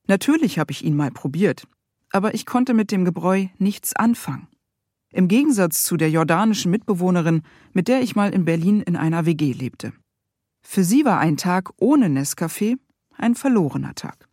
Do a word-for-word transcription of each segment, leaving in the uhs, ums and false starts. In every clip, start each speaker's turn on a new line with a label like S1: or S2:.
S1: Natürlich habe ich ihn mal probiert, aber ich konnte mit dem Gebräu nichts anfangen. Im Gegensatz zu der jordanischen Mitbewohnerin, mit der ich mal in Berlin in einer W G lebte. Für sie war ein Tag ohne Nescafé ein verlorener Tag.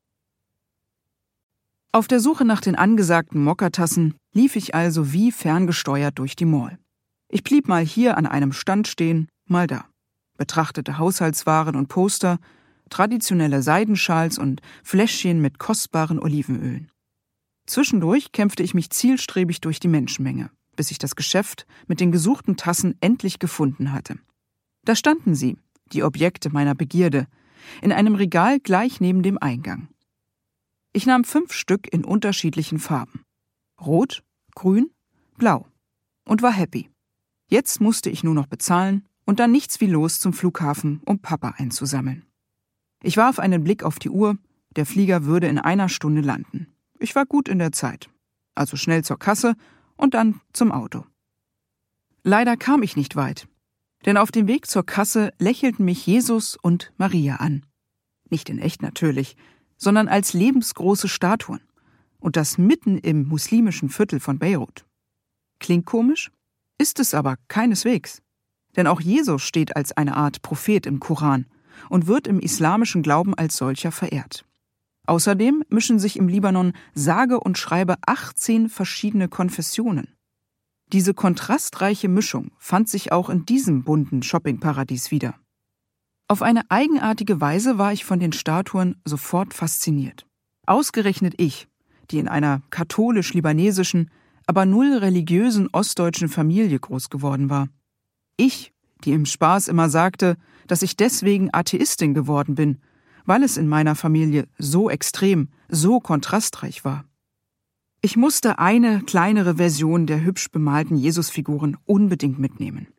S1: Auf der Suche nach den angesagten Mokka-Tassen lief ich also wie ferngesteuert durch die Mall. Ich blieb mal hier an einem Stand stehen, mal da, betrachtete Haushaltswaren und Poster, traditionelle Seidenschals und Fläschchen mit kostbaren Olivenölen. Zwischendurch kämpfte ich mich zielstrebig durch die Menschenmenge, bis ich das Geschäft mit den gesuchten Tassen endlich gefunden hatte. Da standen sie, die Objekte meiner Begierde, in einem Regal gleich neben dem Eingang. Ich nahm fünf Stück in unterschiedlichen Farben. Rot, grün, blau. Und war happy. Jetzt musste ich nur noch bezahlen und dann nichts wie los zum Flughafen, um Papa einzusammeln. Ich warf einen Blick auf die Uhr, der Flieger würde in einer Stunde landen. Ich war gut in der Zeit. Also schnell zur Kasse und dann zum Auto. Leider kam ich nicht weit, denn auf dem Weg zur Kasse lächelten mich Jesus und Maria an. Nicht in echt natürlich, sondern als lebensgroße Statuen. Und das mitten im muslimischen Viertel von Beirut. Klingt komisch? Ist es aber keineswegs. Denn auch Jesus steht als eine Art Prophet im Koran und wird im islamischen Glauben als solcher verehrt. Außerdem mischen sich im Libanon sage und schreibe achtzehn verschiedene Konfessionen. Diese kontrastreiche Mischung fand sich auch in diesem bunten Shoppingparadies wieder. Auf eine eigenartige Weise war ich von den Statuen sofort fasziniert. Ausgerechnet ich, die in einer katholisch-libanesischen, aber null religiösen ostdeutschen Familie groß geworden war. Ich, die im Spaß immer sagte, dass ich deswegen Atheistin geworden bin, weil es in meiner Familie so extrem, so kontrastreich war. Ich musste eine kleinere Version der hübsch bemalten Jesusfiguren unbedingt mitnehmen.